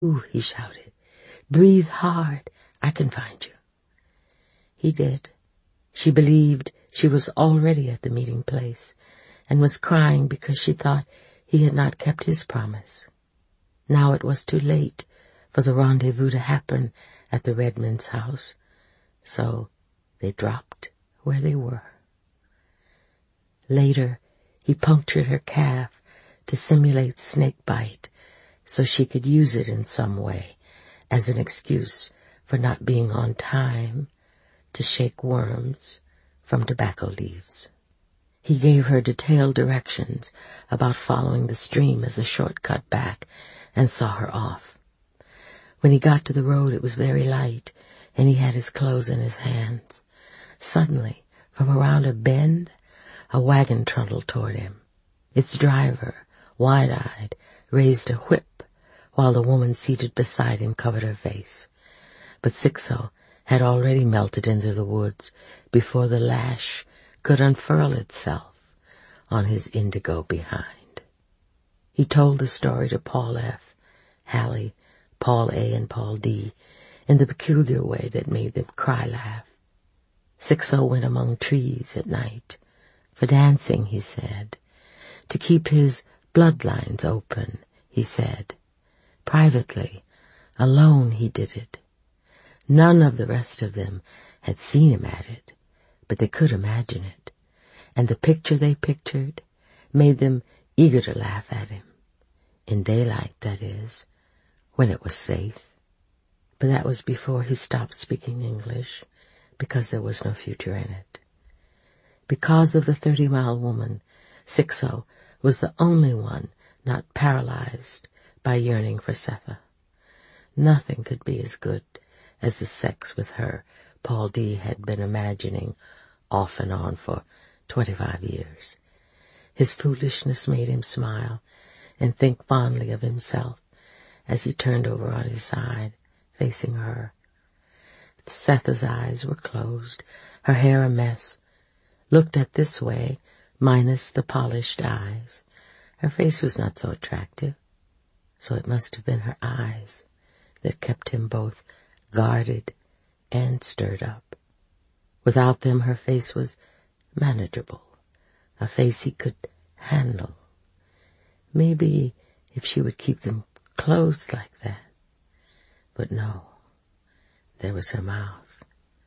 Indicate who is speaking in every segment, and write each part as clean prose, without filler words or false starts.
Speaker 1: "Ooh," he shouted. "Breathe hard. I can find you." He did. She believed she was already at the meeting place and was crying because she thought he had not kept his promise. Now it was too late for the rendezvous to happen at the Redmonds' house, so they dropped where they were. Later, he punctured her calf to simulate snake bite so she could use it in some way as an excuse for not being on time to shake worms from tobacco leaves. He gave her detailed directions about following the stream as a shortcut back and saw her off. When he got to the road, it was very light, and he had his clothes in his hands. Suddenly, from around a bend, a wagon trundled toward him. Its driver, wide-eyed, raised a whip while the woman seated beside him covered her face. But Sixo had already melted into the woods before the lash could unfurl itself on his indigo behind. He told the story to Paul F., Hallie, Paul A., and Paul D. in the peculiar way that made them cry-laugh. Sixo went among trees at night, for dancing, he said, to keep his bloodlines open, he said. Privately, alone he did it. None of the rest of them had seen him at it, but they could imagine it, and the picture they pictured made them eager to laugh at him. In daylight, that is, when it was safe. But that was before he stopped speaking English, because there was no future in it. Because of the 30-Mile woman, Sixo was the only one not paralyzed by yearning for Setha. Nothing could be as good as the sex with her Paul D. had been imagining off and on for 25 years. His foolishness made him smile and think fondly of himself as he turned over on his side, facing her. Setha's eyes were closed, her hair a mess. Looked at this way, minus the polished eyes, her face was not so attractive, so it must have been her eyes that kept him both guarded and stirred up. Without them, her face was manageable, a face he could handle. Maybe if she would keep them closed like that. But no, there was her mouth.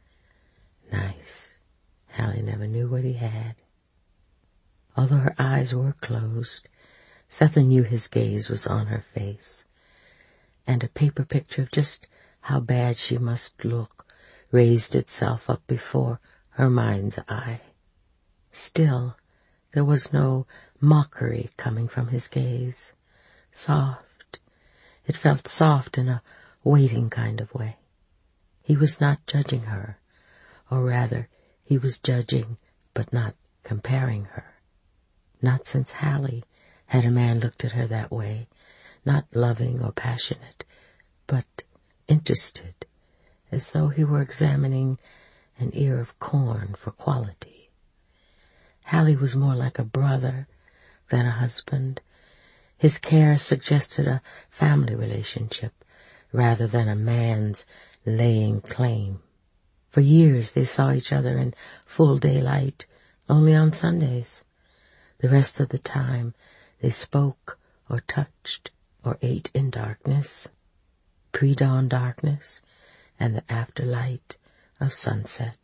Speaker 1: Nice. Hallie never knew what he had. Although her eyes were closed, Setha knew his gaze was on her face, and a paper picture of just how bad she must look raised itself up before her mind's eye. Still, there was no mockery coming from his gaze. Soft. It felt soft in a waiting kind of way. He was not judging her, or rather, he was judging but not comparing her. Not since Hallie had a man looked at her that way, not loving or passionate, but interested, as though he were examining an ear of corn for quality. Hallie was more like a brother than a husband. His care suggested a family relationship rather than a man's laying claim. For years they saw each other in full daylight, only on Sundays. The rest of the time they spoke or touched or ate in darkness, pre-dawn darkness, and the afterlight of sunset.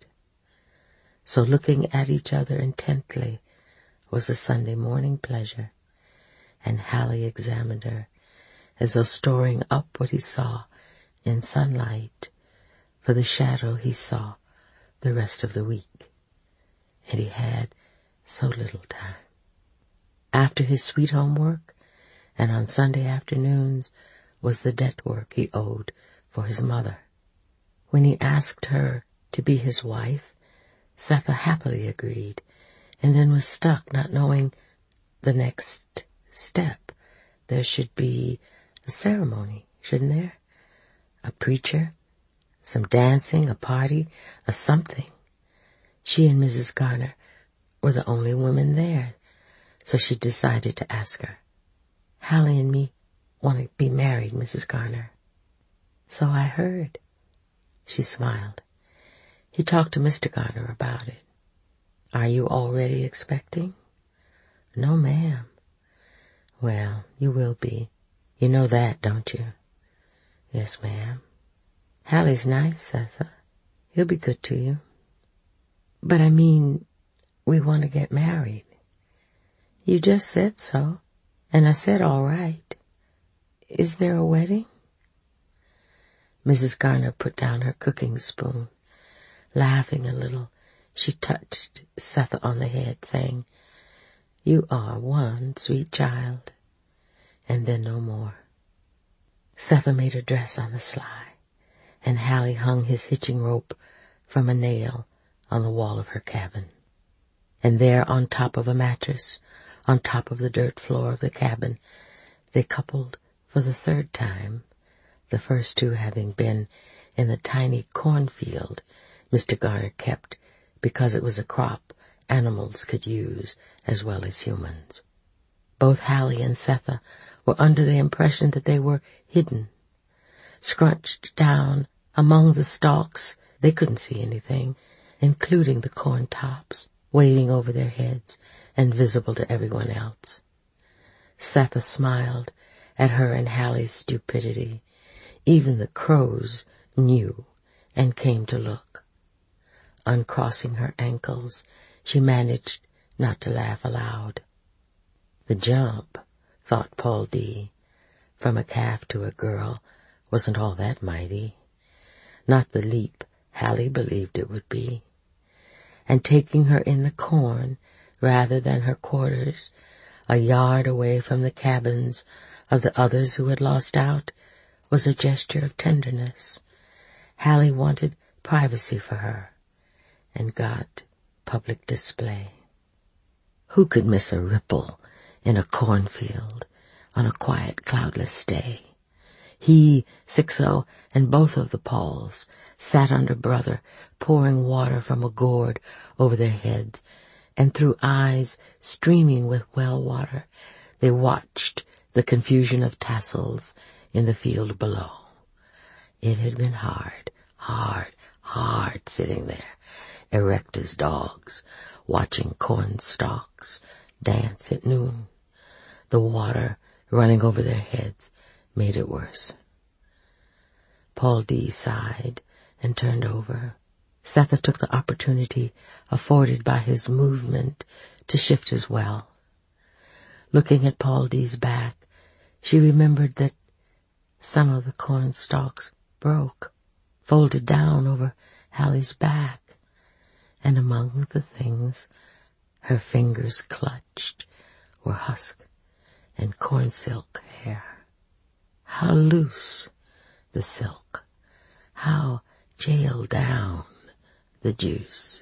Speaker 1: So looking at each other intently was a Sunday morning pleasure, and Hallie examined her as though storing up what he saw in sunlight for the shadow he saw the rest of the week. And he had so little time. After his sweet homework, and on Sunday afternoons, was the debt work he owed for his mother. When he asked her to be his wife, Setha happily agreed, and then was stuck not knowing the next step. There should be a ceremony, shouldn't there? A preacher, some dancing, a party, a something. She and Mrs. Garner were the only women there, so she decided to ask her. "Hallie and me want to be married, Mrs. Garner." "So I heard." She smiled. "He talked to Mr. Garner about it." "Are you already expecting?" "No, ma'am." "Well, you will be. You know that, don't you?" "Yes, ma'am." "Hallie's nice, Setha. He'll be good to you." "But I mean, we want to get married." "You just said so, and I said all right. Is there a wedding?" Mrs. Garner put down her cooking spoon. Laughing a little, she touched Setha on the head, saying, "You are one sweet child," and then no more. Setha made her dress on the sly, and Hallie hung his hitching rope from a nail on the wall of her cabin. And there, on top of a mattress, on top of the dirt floor of the cabin, they coupled for the third time, the first two having been in the tiny cornfield Mr. Garner kept because it was a crop animals could use as well as humans. Both Hallie and Setha were under the impression that they were hidden. Scrunched down among the stalks, they couldn't see anything, including the corn tops, waving over their heads and visible to everyone else. Setha smiled at her and Hallie's stupidity. Even the crows knew and came to look. Uncrossing her ankles, she managed not to laugh aloud. The jump, thought Paul D., from a calf to a girl wasn't all that mighty. Not the leap Hallie believed it would be. And taking her in the corn rather than her quarters, a yard away from the cabins of the others who had lost out, was a gesture of tenderness. Hallie wanted privacy for her, and got public display. Who could miss a ripple in a cornfield on a quiet, cloudless day? He, Sixo, and both of the Pauls sat under Brother, pouring water from a gourd over their heads, and through eyes streaming with well water, they watched the confusion of tassels in the field below. It had been hard, hard sitting there, erect as dogs, watching corn stalks dance at noon. The water running over their heads made it worse. Paul D. sighed and turned over. Setha took the opportunity afforded by his movement to shift as well. Looking at Paul D.'s back, she remembered that some of the corn stalks broke, folded down over Hallie's back, and among the things her fingers clutched were husk and corn silk hair. How loose the silk, how jailed down the juice.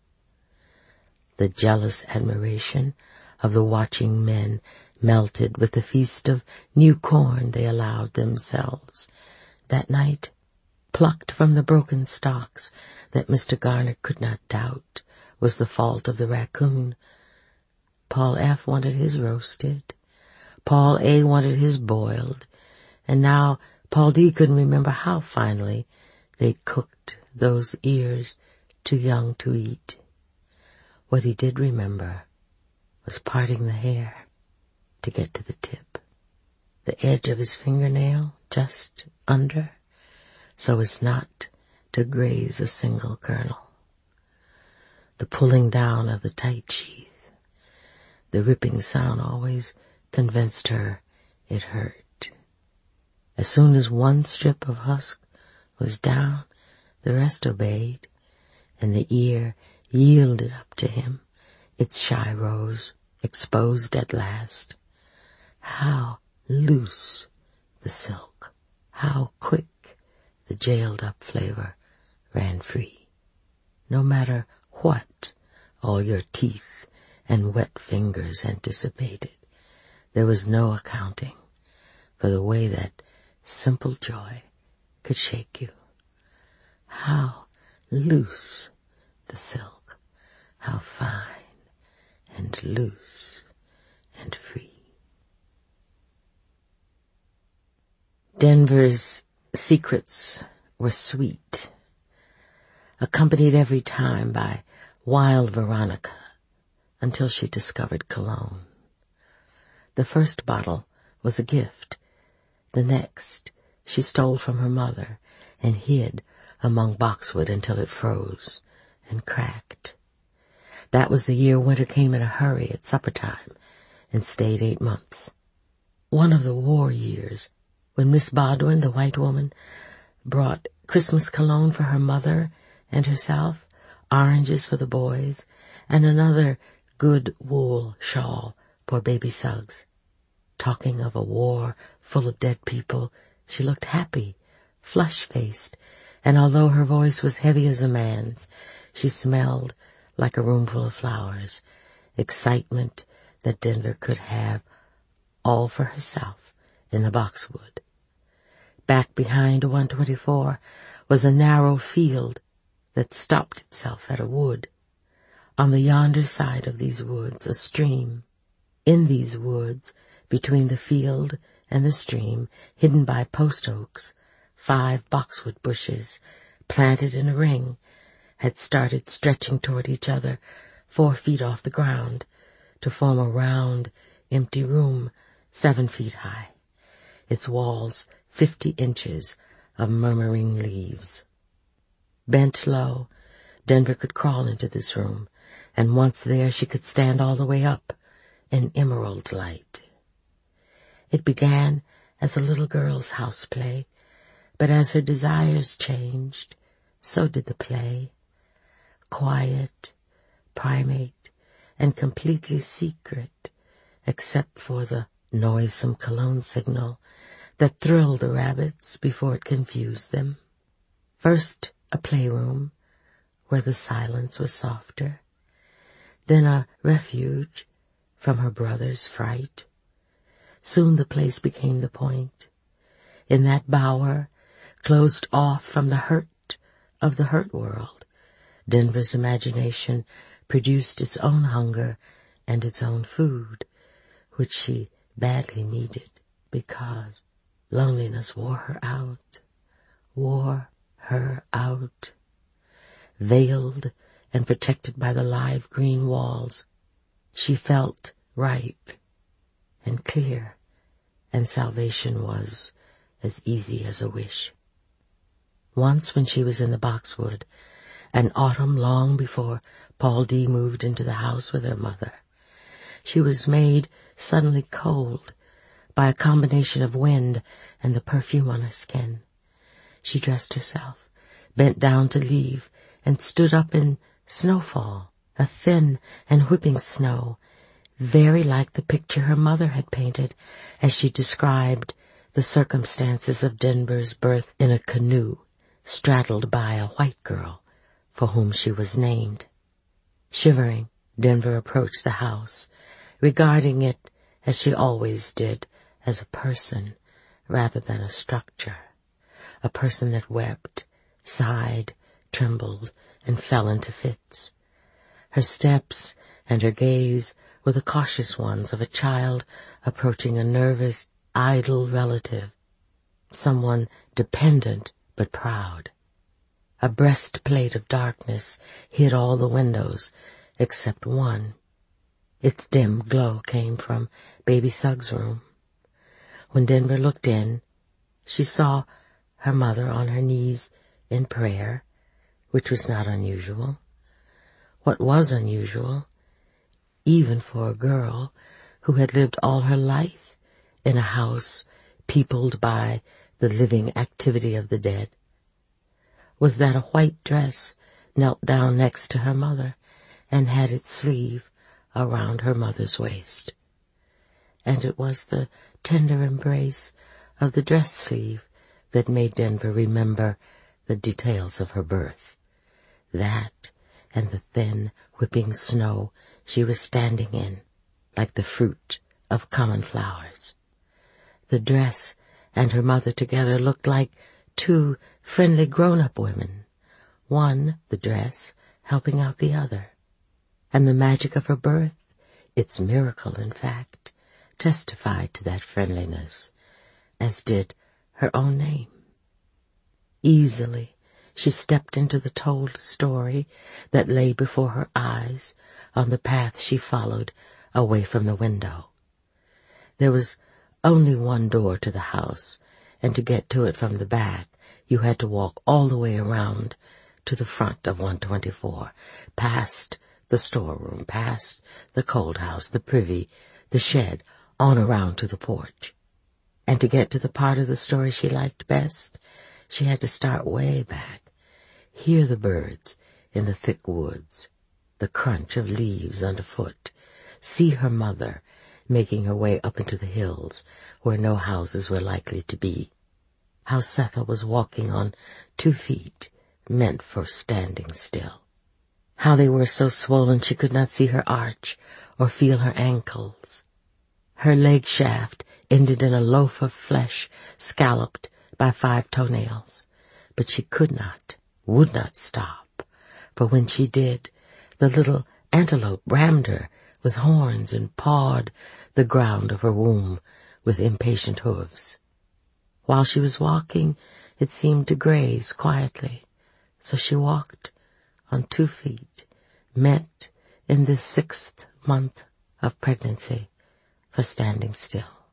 Speaker 1: The jealous admiration of the watching men melted with the feast of new corn they allowed themselves. That night, plucked from the broken stalks that Mr. Garner could not doubt was the fault of the raccoon. Paul F. wanted his roasted, Paul A. wanted his boiled, and now Paul D. couldn't remember how finally they'd cooked those ears too young to eat. What he did remember was parting the hair to get to the tip, the edge of his fingernail just under, so as not to graze a single kernel. The pulling down of the tight sheath, the ripping sound always convinced her it hurt. As soon as one strip of husk was down, the rest obeyed, and the ear yielded up to him, its shy rose exposed at last. How loose the silk, how quick the jailed-up flavor ran free. No matter what all your teeth and wet fingers anticipated, there was no accounting for the way that simple joy could shake you. How loose the silk, how fine and loose and free. Denver's secrets were sweet, accompanied every time by wild Veronica, until she discovered cologne. The first bottle was a gift. The next she stole from her mother and hid among boxwood until it froze and cracked. That was the year winter came in a hurry at supper time and stayed 8 months. One of the war years, when Miss Bodwin, the white woman, brought Christmas cologne for her mother and herself, oranges for the boys, and another good wool shawl for baby Suggs. Talking of a war full of dead people, she looked happy, flush-faced, and although her voice was heavy as a man's, she smelled like a roomful of flowers, excitement that Denver could have all for herself in the boxwood. Back behind 124 was a narrow field that stopped itself at a wood. On the yonder side of these woods, a stream. In these woods, between the field and the stream, hidden by post oaks, 5 boxwood bushes, planted in a ring, had started stretching toward each other 4 feet off the ground to form a round, empty room 7 feet high, its walls 50 inches of murmuring leaves. Bent low, Denver could crawl into this room, and once there she could stand all the way up in emerald light. It began as a little girl's house play, but as her desires changed, so did the play. Quiet, primate, and completely secret, except for the noisome cologne signal that thrilled the rabbits before it confused them. First a playroom, where the silence was softer, then a refuge from her brother's fright. Soon the place became the point. In that bower, closed off from the hurt of the hurt world, Denver's imagination produced its own hunger and its own food, which she badly needed because loneliness wore her out. Veiled and protected by the live green walls, she felt ripe and clear, and salvation was as easy as a wish. Once when she was in the boxwood, an autumn long before Paul D. moved into the house with her mother, she was made suddenly cold by a combination of wind and the perfume on her skin. She dressed herself, bent down to leave, and stood up in snowfall, a thin and whipping snow, very like the picture her mother had painted as she described the circumstances of Denver's birth in a canoe, straddled by a white girl for whom she was named. Shivering, Denver approached the house, regarding it, as she always did, as a person rather than a structure, a person that wept, sighed, trembled, and fell into fits. Her steps and her gaze were the cautious ones of a child approaching a nervous, idle relative, someone dependent but proud. A breastplate of darkness hid all the windows except one. Its dim glow came from baby Suggs' room. When Denver looked in, she saw her mother on her knees in prayer, which was not unusual. What was unusual, even for a girl who had lived all her life in a house peopled by the living activity of the dead, was that a white dress knelt down next to her mother and had its sleeve around her mother's waist. And it was the tender embrace of the dress sleeve that made Denver remember the details of her birth. That and the thin, whipping snow she was standing in, like the fruit of common flowers. The dress and her mother together looked like 2 friendly grown-up women, one, the dress, helping out the other. And the magic of her birth, its miracle in fact, testified to that friendliness, as did her own name. Easily, she stepped into the told story that lay before her eyes on the path she followed away from the window. There was only one door to the house, and to get to it from the back, you had to walk all the way around to the front of 124, past the storeroom, past the cold house, the privy, the shed, on around to the porch. And to get to the part of the story she liked best, she had to start way back, hear the birds in the thick woods, the crunch of leaves underfoot, see her mother making her way up into the hills where no houses were likely to be. How Setha was walking on 2 feet, meant for standing still. How they were so swollen she could not see her arch or feel her ankles. Her leg shaft ended in a loaf of flesh scalloped by 5 toenails, but she could not, would not stop, for when she did, the little antelope rammed her with horns and pawed the ground of her womb with impatient hooves. While she was walking, it seemed to graze quietly, so she walked on 2 feet, meant in this 6th month of pregnancy for standing still.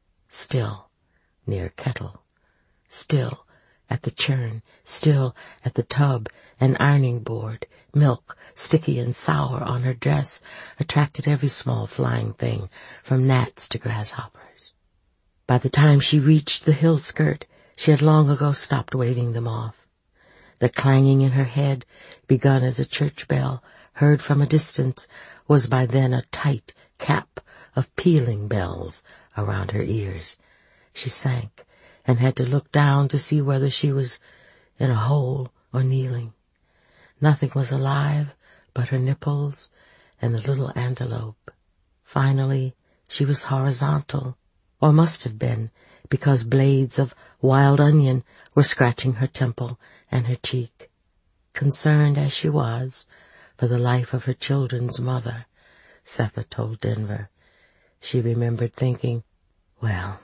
Speaker 1: Still near kettle, still at the churn, still at the tub and ironing board. Milk, sticky and sour on her dress, attracted every small flying thing, from gnats to grasshoppers. By the time she reached the hill skirt, she had long ago stopped waving them off. The clanging in her head, begun as a church bell, heard from a distance, was by then a tight cap of pealing bells around her ears. She sank and had to look down to see whether she was in a hole or kneeling. Nothing was alive but her nipples and the little antelope. Finally, she was horizontal, or must have been, because blades of wild onion were scratching her temple and her cheek. Concerned as she was for the life of her children's mother, Setha told Denver, she remembered thinking, well,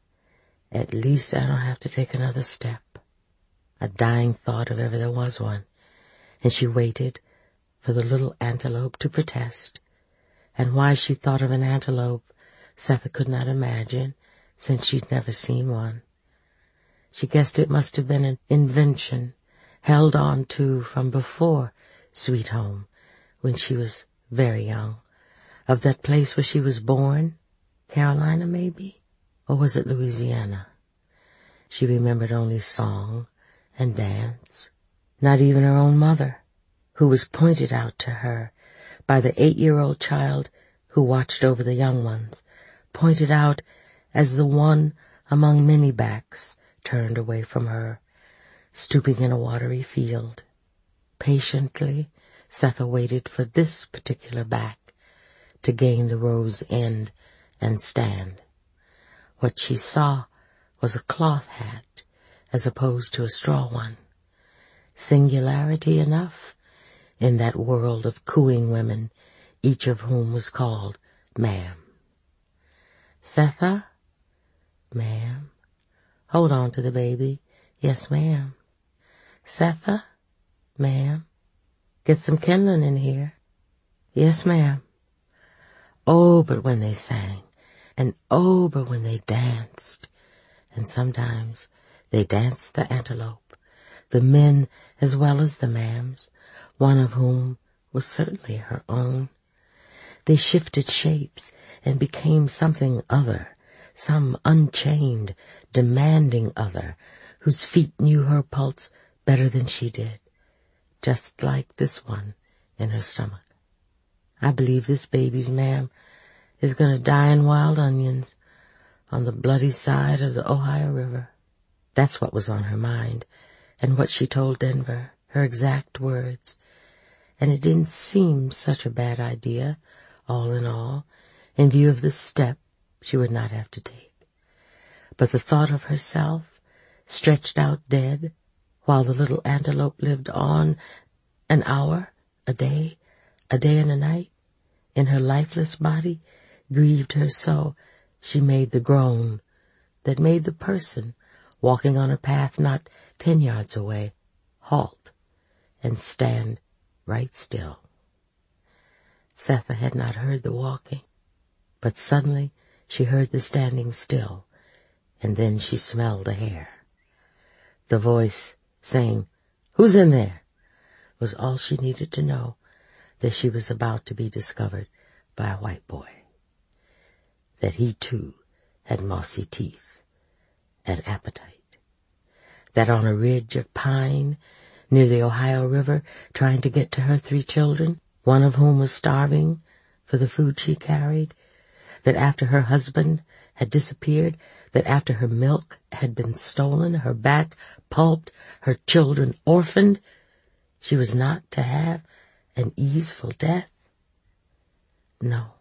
Speaker 1: at least I don't have to take another step. A dying thought if ever there was one. And she waited for the little antelope to protest. And why she thought of an antelope, Setha could not imagine, since she'd never seen one. She guessed it must have been an invention held on to from before Sweet Home, when she was very young, of that place where she was born, Carolina maybe, or was it Louisiana? She remembered only song and dance. Not even her own mother, who was pointed out to her by the 8-year-old child who watched over the young ones, pointed out as the one among many backs turned away from her, stooping in a watery field. Patiently, Setha waited for this particular back to gain the row's end and stand. What she saw was a cloth hat as opposed to a straw one. Singularity enough in that world of cooing women, each of whom was called ma'am. Setha? Ma'am. Hold on to the baby. Yes, ma'am. Setha? Ma'am. Get some kindling in here. Yes, ma'am. Oh, but when they sang, and oh, but when they danced, and sometimes they danced the antelope, the men as well as the ma'ams, one of whom was certainly her own. They shifted shapes and became something other, some unchained, demanding other, whose feet knew her pulse better than she did, just like this one in her stomach. I believe this baby's ma'am is going to die in wild onions on the bloody side of the Ohio River. That's what was on her mind, and what she told Denver, her exact words. And it didn't seem such a bad idea, all in all, in view of the step she would not have to take. But the thought of herself, stretched out dead, while the little antelope lived on, an hour, a day and a night, in her lifeless body, grieved her so she made the groan that made the person walking on a path not 10 yards away, halt and stand right still. Setha had not heard the walking, but suddenly she heard the standing still, and then she smelled the hair. The voice saying, "Who's in there?" was all she needed to know that she was about to be discovered by a white boy. That he, too, had mossy teeth and appetite. That on a ridge of pine near the Ohio River, trying to get to her 3 children, one of whom was starving for the food she carried, that after her husband had disappeared, that after her milk had been stolen, her back pulped, her children orphaned, she was not to have an easeful death? No.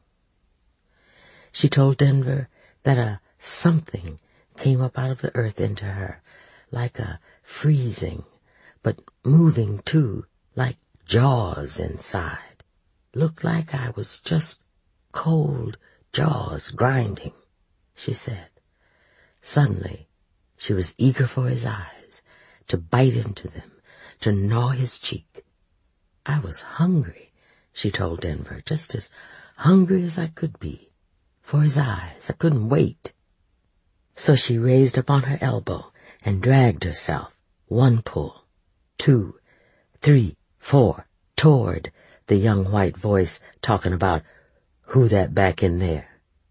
Speaker 1: She told Denver that a something came up out of the earth into her, like a freezing, but moving too, like jaws inside. Looked like I was just cold jaws grinding, she said. Suddenly, she was eager for his eyes, to bite into them, to gnaw his cheek. I was hungry, she told Denver, just as hungry as I could be. For his eyes, I couldn't wait. So she raised up on her elbow and dragged herself, 1 pull, 2, 3, 4, toward the young white voice talking about who that back in there.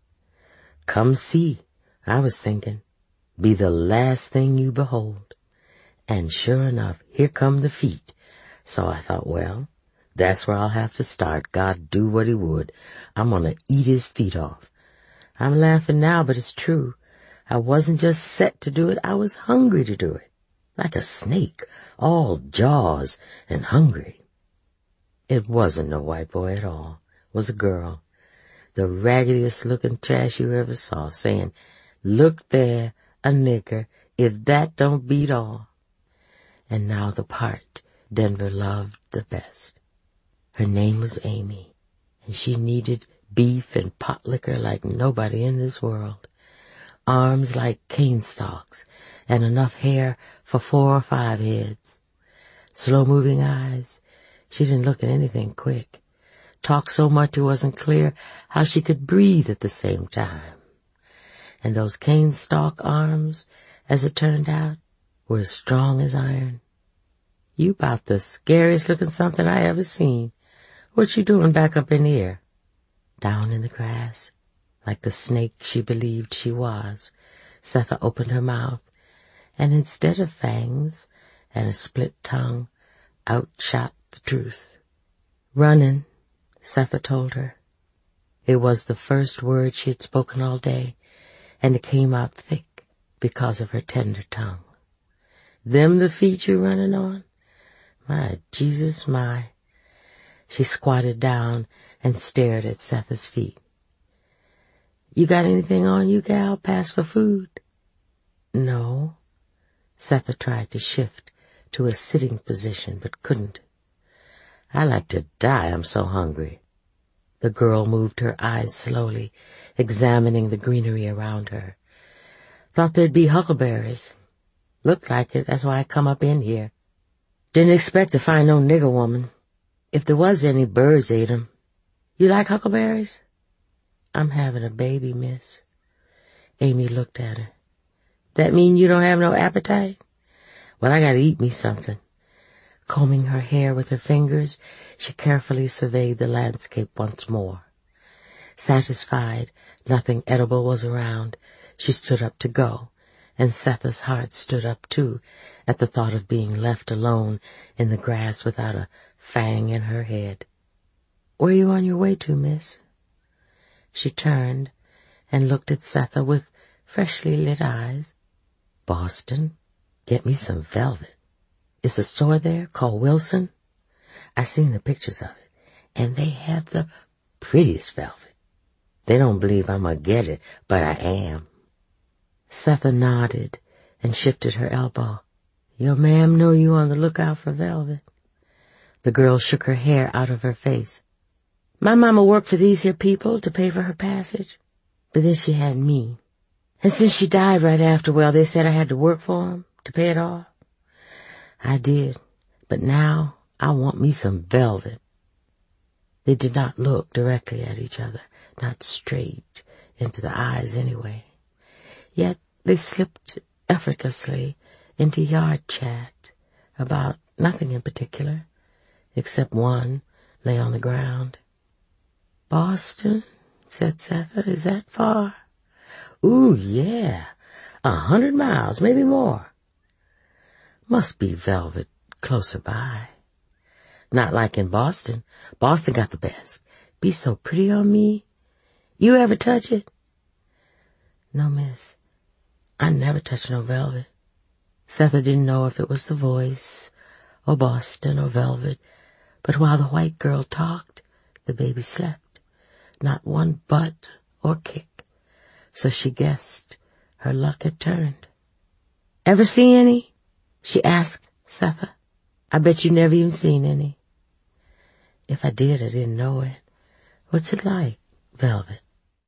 Speaker 1: Come see, I was thinking, be the last thing you behold. And sure enough, here come the feet. So I thought, well, that's where I'll have to start. God do what he would. I'm going to eat his feet off. I'm laughing now, but it's true. I wasn't just set to do it, I was hungry to do it. Like a snake, all jaws and hungry. It wasn't no white boy at all. It was a girl. The raggediest looking trash you ever saw, saying, "Look there, a nigger, if that don't beat all." And now the part Denver loved the best. Her name was Amy, and she needed beef and pot liquor like nobody in this world. Arms like cane stalks, and enough hair for 4 or 5 heads. Slow-moving eyes. She didn't look at anything quick. Talked so much it wasn't clear how she could breathe at the same time. And those cane stalk arms, as it turned out, were as strong as iron. "You about the scariest looking something I ever seen. What you doing back up in here?" Down in the grass, like the snake she believed she was, Setha opened her mouth, and instead of fangs and a split tongue, out shot the truth. "Running," Setha told her. It was the first word she had spoken all day, and it came out thick because of her tender tongue. "Them the feet you running on? My Jesus, my." She squatted down and stared at Setha's feet. "You got anything on you, gal, pass for food?" "No." Setha tried to shift to a sitting position, but couldn't. "I like to die, I'm so hungry." The girl moved her eyes slowly, examining the greenery around her. "Thought there'd be huckleberries. Looked like it, that's why I come up in here. Didn't expect to find no nigger woman. If there was any, birds ate 'em. You like huckleberries?" "I'm having a baby, miss." Amy looked at her. "That mean you don't have no appetite?" "Well, I gotta eat me something." Combing her hair with her fingers, she carefully surveyed the landscape once more. Satisfied nothing edible was around, she stood up to go, and Setha's heart stood up too at the thought of being left alone in the grass without a fang in her head. "Where you on your way to, miss?" She turned and looked at Setha with freshly lit eyes. "Boston. Get me some velvet. Is a store there called Wilson? I seen the pictures of it, and they have the prettiest velvet. They don't believe I'm gonna get it, but I am." Setha nodded and shifted her elbow. "Your ma'am know you on the lookout for velvet?" The girl shook her hair out of her face. "My mama worked for these here people to pay for her passage, but then she had me. And since she died right after, well, they said I had to work for 'em to pay it off. I did, but now I want me some velvet. They did not look directly at each other, not straight into the eyes anyway. Yet they slipped effortlessly into yard chat about nothing in particular, except one lay on the ground. "Boston," said Setha, "is that far?" "Ooh, yeah, 100 miles, maybe more." "Must be velvet closer by." "Not like in Boston. Boston got the best. Be so pretty on me. You ever touch it?" "No, miss. I never touch no velvet." Setha didn't know if it was the voice, or Boston, or velvet, but while the white girl talked, the baby slept. Not one butt or kick. So she guessed her luck had turned. "Ever see any?" she asked Setha. "I bet you never even seen any." "If I did, I didn't know it. What's it like, velvet?"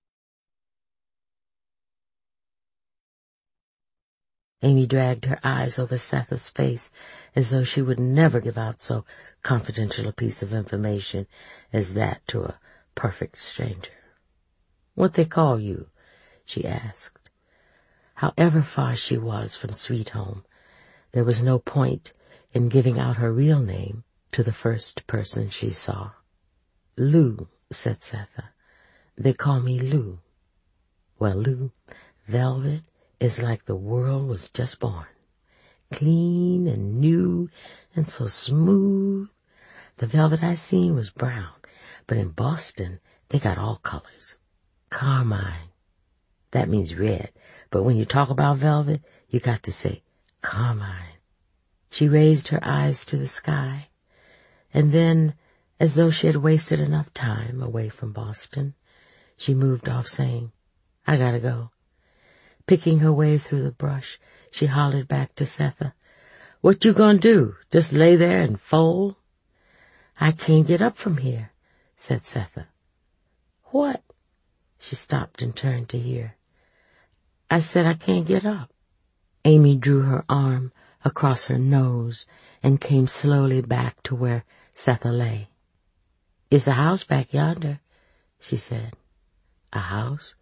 Speaker 1: Amy dragged her eyes over Setha's face as though she would never give out so confidential a piece of information as that to a perfect stranger. "What they call you?" she asked. However far she was from Sweet Home, there was no point in giving out her real name to the first person she saw. "Lou," said Setha. "They call me Lou." "Well, Lou, velvet is like the world was just born. Clean and new and so smooth. The velvet I seen was brown, but in Boston they got all colors. Carmine. That means red, but when you talk about velvet, you got to say carmine." She raised her eyes to the sky, and then, as though she had wasted enough time away from Boston, she moved off saying, "I gotta go." Picking her way through the brush, she hollered back to Setha, "What you gonna do, just lay there and fold?" "I can't get up from here," said Setha. "What?" She stopped and turned to hear. "I said I can't get up." Amy drew her arm across her nose and came slowly back to where Setha lay. "It's a house back yonder," she said. "A house?"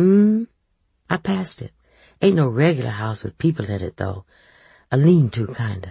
Speaker 1: I passed it. Ain't no regular house with people in it, though. A lean-to, kinda."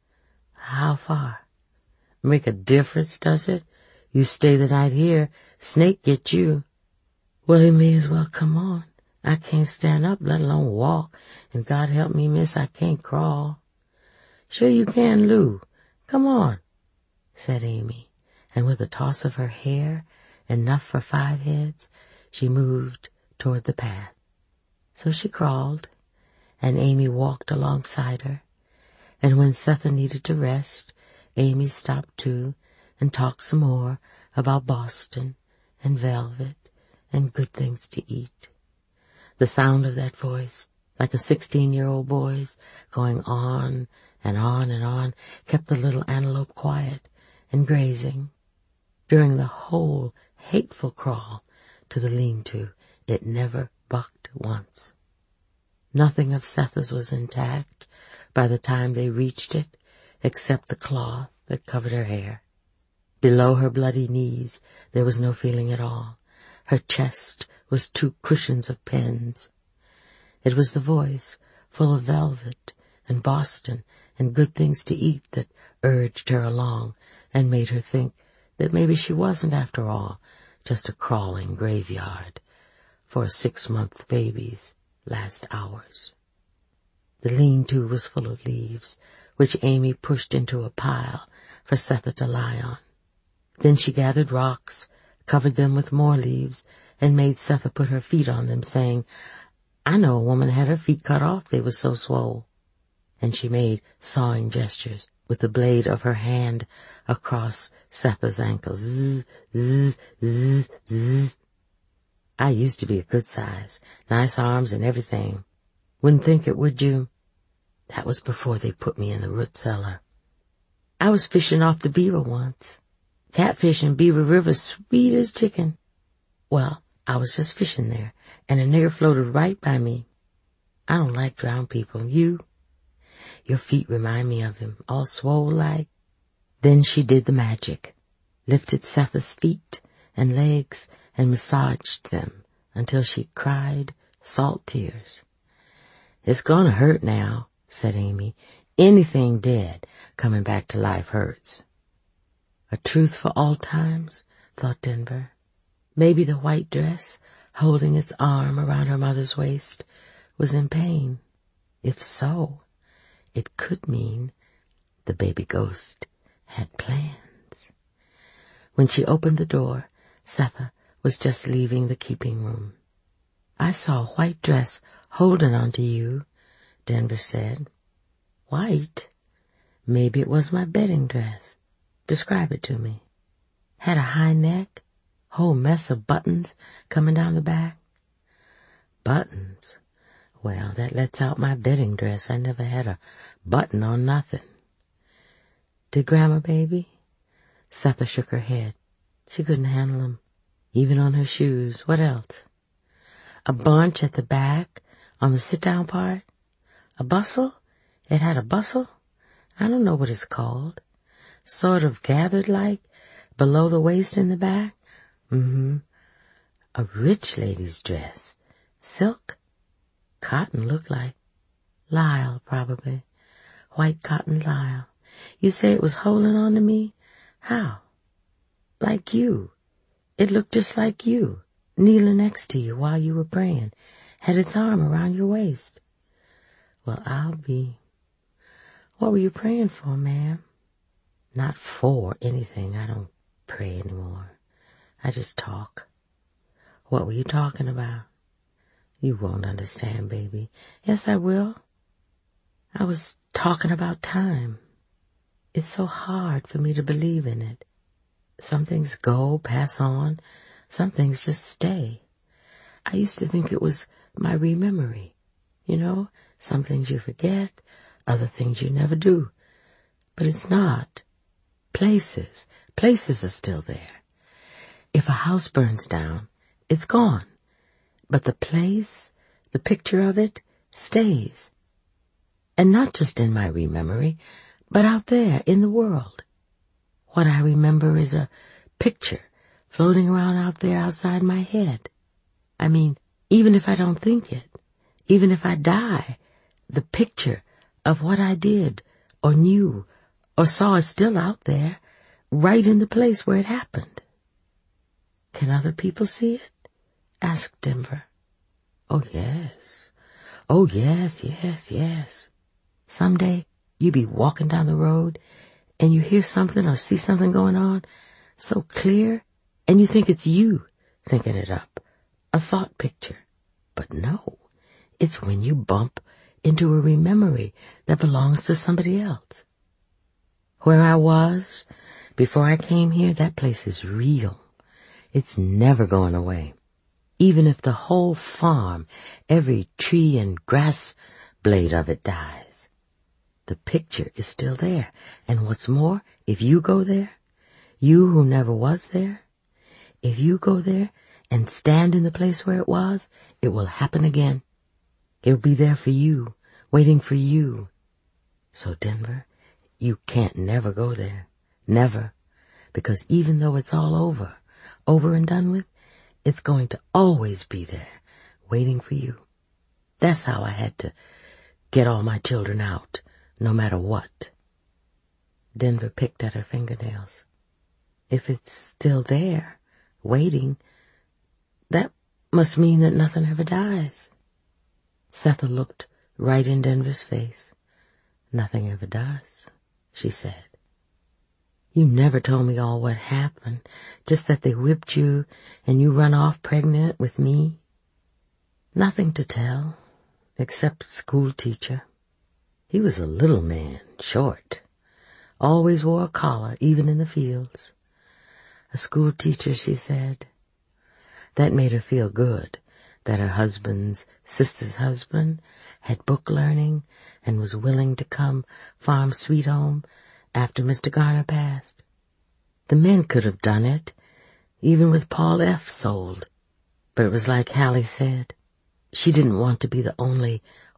Speaker 1: "How far?" "Make a difference, does it? You stay the night here, Snake get you." "Well, he may as well come on. I can't stand up, let alone walk, and God help me, miss, I can't crawl." "Sure you can, Lou. Come on," said Amy, and with a toss of her hair, enough for 5 heads, she moved toward the path. So she crawled, and Amy walked alongside her, and when Setha needed to rest, Amy stopped too and talked some more about Boston and velvet and good things to eat. The sound of that voice, like a 16-year-old boy's, going on and on and on, kept the little antelope quiet and grazing. During the whole hateful crawl to the lean-to, it never bucked once. Nothing of Setha's was intact by the time they reached it, except the cloth that covered her hair. Below her bloody knees there was no feeling at all. Her chest was 2 cushions of pins. It was the voice, full of velvet and Boston and good things to eat, that urged her along and made her think that maybe she wasn't, after all, just a crawling graveyard for a 6-month baby's last hours. The lean-to was full of leaves, which Amy pushed into a pile for Setha to lie on. Then she gathered rocks, covered them with more leaves, and made Setha put her feet on them, saying, "I know a woman had her feet cut off, they were so swole." And she made sawing gestures with the blade of her hand across Setha's ankles. Zzz, zzz, zzz, zzz. "I used to be a good size, nice arms and everything. Wouldn't think it, would you? That was before they put me in the root cellar. I was fishing off the Beaver once. Catfish in Beaver River, sweet as chicken. Well, I was just fishing there, and a nigger floated right by me. I don't like drowned people. You? Your feet remind me of him, all swole like. Then she did the magic, lifted Setha's feet and legs and massaged them until she cried salt tears. It's gonna hurt now, said Amy. Anything dead coming back to life hurts. A truth for all times, thought Denver. Maybe the white dress, holding its arm around her mother's waist, was in pain. If so, it could mean the baby ghost had plans. When she opened the door, Setha was just leaving the keeping room. I saw a white dress holding onto you, Denver said. White? Maybe it was my bedding dress. Describe it to me. Had a high neck, whole mess of buttons coming down the back. Buttons? Well, that lets out my bedding dress. I never had a button on nothing. Did Grandma baby? Setha shook her head. She couldn't handle them, even on her shoes. What else? A bunch at the back, on the sit-down part? A bustle? It had a bustle? I don't know what it's called. Sort of gathered like, below the waist in the back? A rich lady's dress. Silk? Cotton looked like. Lisle, probably. White cotton lisle. You say it was holding on to me? How? Like you. It looked just like you, kneeling next to you while you were praying. Had its arm around your waist. Well, I'll be... What were you praying for, ma'am? Not for anything. I don't pray anymore. I just talk. What were you talking about? You won't understand, baby. Yes, I will. I was talking about time. It's so hard for me to believe in it. Some things go, pass on. Some things just stay. I used to think it was my rememory. You know, some things you forget, other things you never do. But it's not. Places are still there. If a house burns down, it's gone. But the place, the picture of it, stays. And not just in my rememory, but out there in the world. What I remember is a picture floating around out there outside my head. I mean, even if I don't think it, even if I die, the picture of what I did or knew or saw is still out there, right in the place where it happened. Can other people see it? Asked Denver. Oh, yes. Oh, yes, yes, yes. Someday you be walking down the road and you hear something or see something going on so clear and you think it's you thinking it up, a thought picture. But no, it's when you bump into a rememory that belongs to somebody else. Where I was before I came here, that place is real. It's never going away. Even if the whole farm, every tree and grass blade of it dies. The picture is still there. And what's more, if you go there, you who never was there, if you go there and stand in the place where it was, it will happen again. It'll be there for you, waiting for you. So, Denver, you can't never go there. Never. Because even though it's all over and done with, it's going to always be there, waiting for you. That's how I had to get all my children out, no matter what. Denver picked at her fingernails. If it's still there, waiting, that must mean that nothing ever dies. Setha looked right in Denver's face. Nothing ever does, she said. You never told me all what happened, just that they whipped you and you run off pregnant with me. Nothing to tell, except school teacher. He was a little man, short. Always wore a collar, even in the fields. A school teacher, she said. That made her feel good, that her husband's sister's husband had book learning and was willing to come farm Sweet Home after Mr. Garner passed. The men could have done it, even with Paul F. sold. But it was like Hallie said. She didn't want to be the only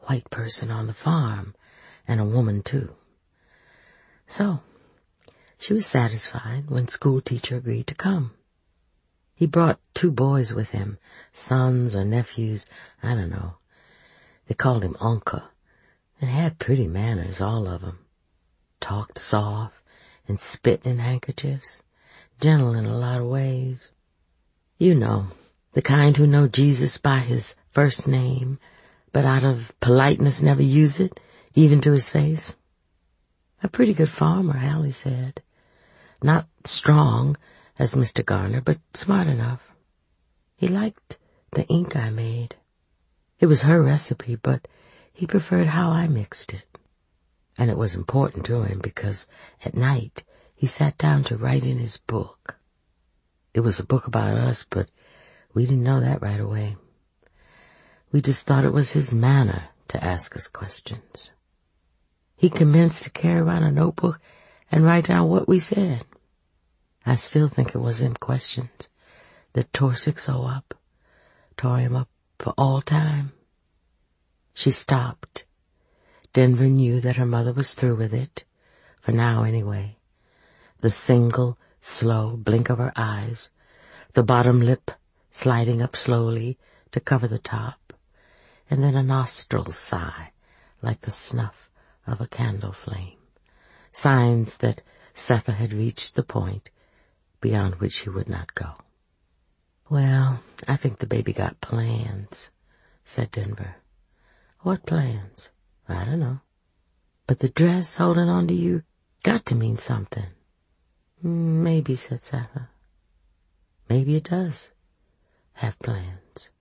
Speaker 1: white person on the farm, and a woman too. So, she was satisfied when school teacher agreed to come. He brought 2 boys with him, sons or nephews, I don't know. They called him Uncle, and had pretty manners, all of 'em. Talked soft and spit in handkerchiefs, gentle in a lot of ways. You know, the kind who know Jesus by his first name, but out of politeness never use it, even to his face. A pretty good farmer, Hallie said. Not strong as Mr. Garner, but smart enough. He liked the ink I made. It was her recipe, but he preferred how I mixed it. And it was important to him because at night he sat down to write in his book. It was a book about us, but we didn't know that right away. We just thought it was his manner to ask us questions. He commenced to carry around a notebook and write down what we said. I still think it was them questions that tore Sixo up, tore him up for all time. She stopped. Denver knew that her mother was through with it, for now anyway. The single, slow blink of her eyes, the bottom lip sliding up slowly to cover the top, and then a nostril sigh like the snuff of a candle flame, signs that Setha had reached the point beyond which he would not go. "Well, I think the baby got plans," said Denver. "What plans?" "I don't know. But the dress holding on to you got to mean something." "Maybe," said Setha. "Maybe it does have plans."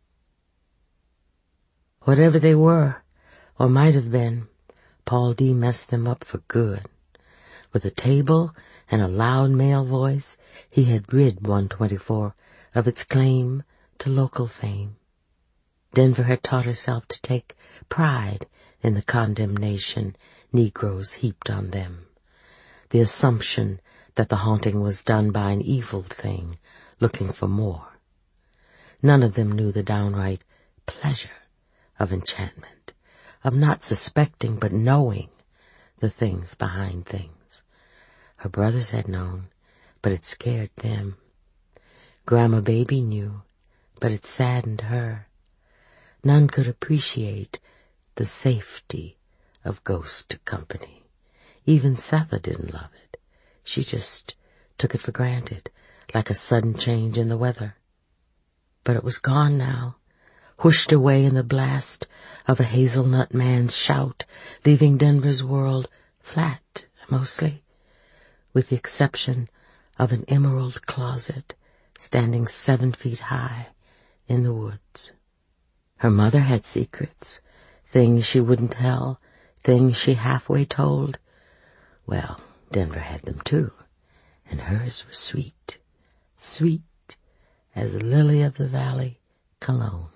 Speaker 1: Whatever they were, or might have been, Paul D. messed them up for good. With a table and a loud male voice, he had rid 124 of its claim to local fame. Denver had taught herself to take pride in the condemnation Negroes heaped on them, the assumption that the haunting was done by an evil thing looking for more. None of them knew the downright pleasure of enchantment, of not suspecting but knowing the things behind things. Her brothers had known, but it scared them. Grandma Baby knew, but it saddened her. None could appreciate the safety of ghost company. Even Setha didn't love it. She just took it for granted, like a sudden change in the weather. But it was gone now, whooshed away in the blast of a hazelnut man's shout, leaving Denver's world flat, mostly, with the exception of an emerald closet standing 7 feet high in the woods. Her mother had secrets, things she wouldn't tell, things she halfway told. Well, Denver had them too, and hers were sweet, sweet as lily of the valley cologne.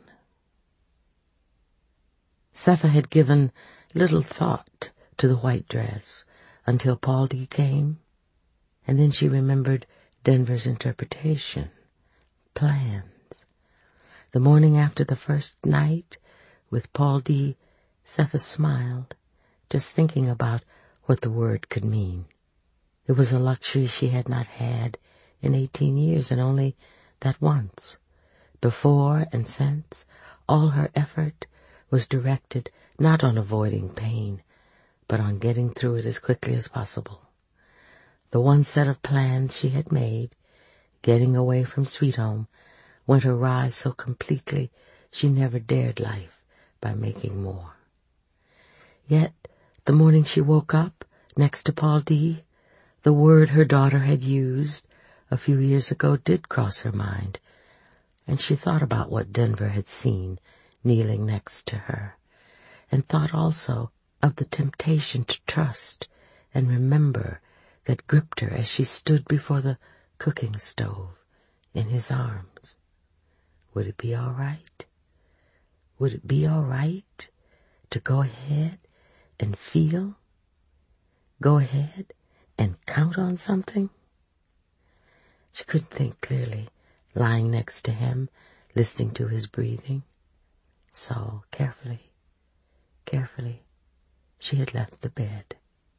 Speaker 1: Setha had given little thought to the white dress until Paul D. came, and then she remembered Denver's interpretation, plans. The morning after the first night with Paul D., Setha smiled, just thinking about what the word could mean. It was a luxury she had not had in 18 years, and only that once. Before and since, all her effort was directed not on avoiding pain, but on getting through it as quickly as possible. The one set of plans she had made, getting away from Sweet Home, went awry so completely she never dared life by making more. Yet, the morning she woke up next to Paul D., the word her daughter had used a few years ago did cross her mind, and she thought about what Denver had seen kneeling next to her, and thought also of the temptation to trust and remember that gripped her as she stood before the cooking stove in his arms. Would it be all right? Would it be all right to go ahead and feel? Go ahead and count on something? She couldn't think clearly, lying next to him, listening to his breathing. So carefully, Carefully, she had left the bed.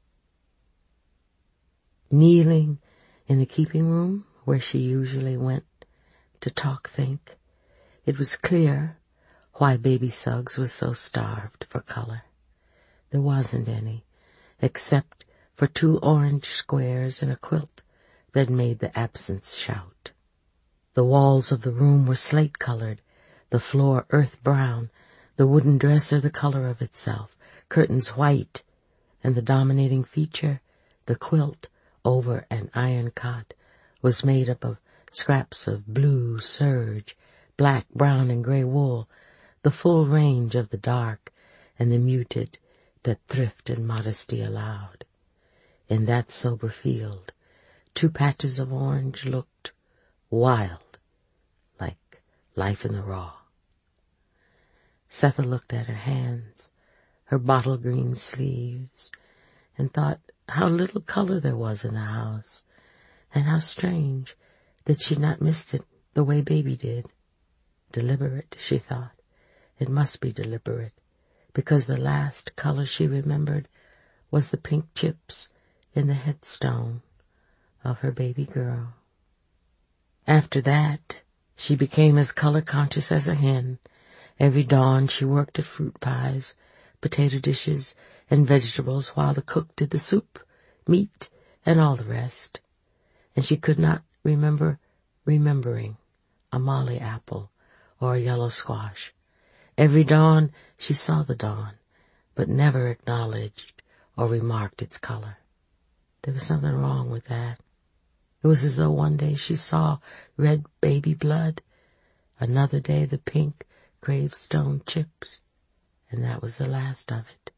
Speaker 1: Kneeling in the keeping room, where she usually went to think, it was clear why Baby Suggs was so starved for color. There wasn't any, except for 2 orange squares and a quilt that made the absence shout. The walls of the room were slate-colored, the floor earth-brown, the wooden dresser the color of itself, curtains white, and the dominating feature, the quilt over an iron cot, was made up of scraps of blue serge, black, brown, and gray wool, the full range of the dark and the muted that thrift and modesty allowed. In that sober field, 2 patches of orange looked wild, like life in the raw. Setha looked at her hands, her bottle green sleeves, and thought how little color there was in the house, and how strange that she'd not missed it the way Baby did. Deliberate, she thought. It must be deliberate, because the last color she remembered was the pink chips in the headstone of her baby girl. After that, she became as color-conscious as a hen. Every dawn she worked at fruit pies, potato dishes, and vegetables while the cook did the soup, meat, and all the rest. And she could not remember remembering a molly apple or a yellow squash. Every dawn she saw the dawn, but never acknowledged or remarked its color. There was something wrong with that. It was as though one day she saw red baby blood, another day the pink gravestone chips, and that was the last of it.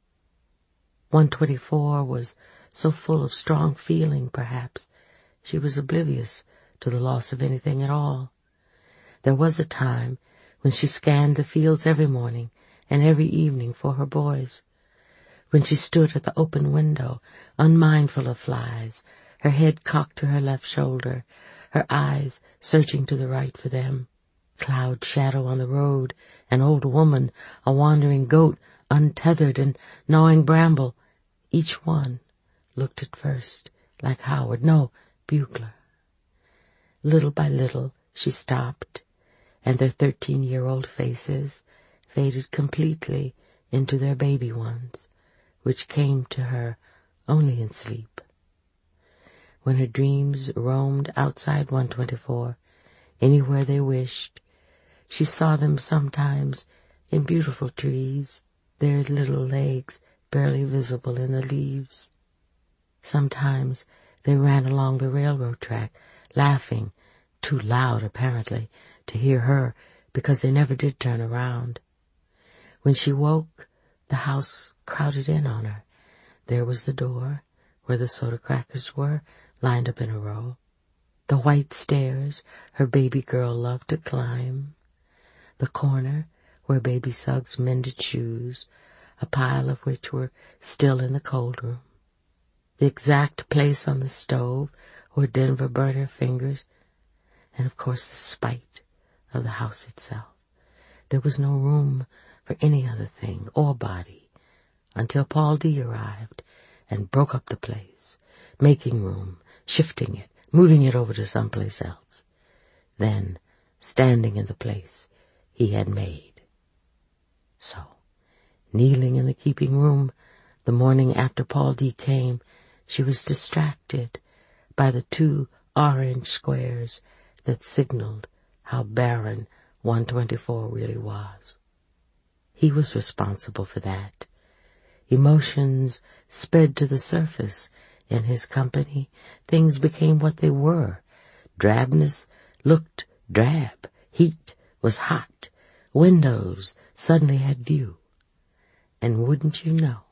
Speaker 1: 124 was so full of strong feeling, perhaps, she was oblivious to the loss of anything at all. There was a time when she scanned the fields every morning and every evening for her boys, when she stood at the open window, unmindful of flies, her head cocked to her left shoulder, her eyes searching to the right for them. Cloud shadow on the road, an old woman, a wandering goat, untethered and gnawing bramble. Each one looked at first like Howard, no, Bugler. Little by little she stopped, and their 13-year-old faces faded completely into their baby ones, which came to her only in sleep. When her dreams roamed outside 124, anywhere they wished, she saw them sometimes in beautiful trees, their little legs barely visible in the leaves. Sometimes they ran along the railroad track, laughing, too loud apparently to hear her because they never did turn around. When she woke, the house crowded in on her. There was the door, where the soda crackers were, lined up in a row. The white stairs her baby girl loved to climb. The corner where Baby Suggs mended shoes, a pile of which were still in the cold room. The exact place on the stove where Denver burned her fingers, and of course the spite of the house itself. There was no room for any other thing or body until Paul D. arrived and broke up the place, making room, shifting it, moving it over to someplace else, then standing in the place he had made. So, kneeling in the keeping room the morning after Paul D. came, she was distracted by the 2 orange squares that signaled how barren 124 really was. He was responsible for that. Emotions sped to the surface in his company. Things became what they were. Drabness looked drab. Heat was hot. Windows suddenly had view. And wouldn't you know,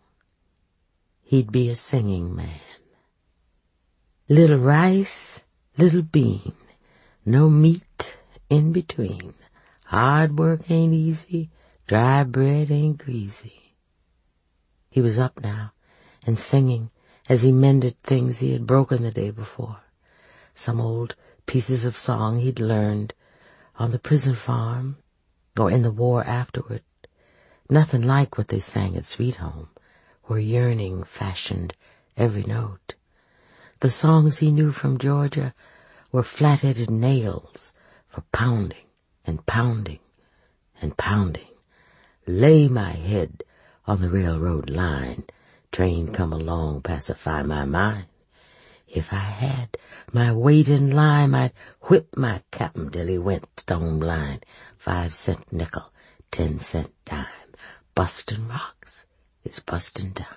Speaker 1: he'd be a singing man. Little rice, little bean, no meat in between. Hard work ain't easy, dry bread ain't greasy. He was up now and singing as he mended things he had broken the day before. Some old pieces of song he'd learned on the prison farm or in the war afterward. Nothing like what they sang at Sweet Home, where yearning fashioned every note. The songs he knew from Georgia were flat-headed nails for pounding and pounding and pounding. Lay my head on the railroad line, train come along, pacify my mind. If I had my weight in lime, I'd whip my cap'n till he went stone blind. 5-cent nickel, 10-cent dime, bustin' rocks is bustin' time.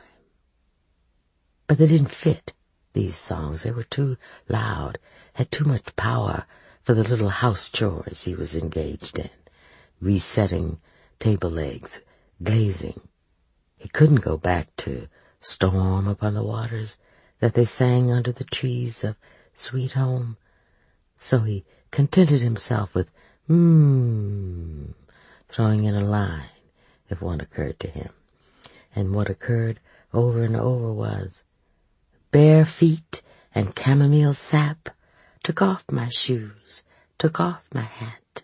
Speaker 1: But they didn't fit, these songs. They were too loud, had too much power for the little house chores he was engaged in, resetting table legs, glazing. He couldn't go back to Storm Upon the Waters that they sang under the trees of Sweet Home. So he contented himself with throwing in a line if one occurred to him. And what occurred over and over was, bare feet and chamomile sap, took off my shoes, took off my hat.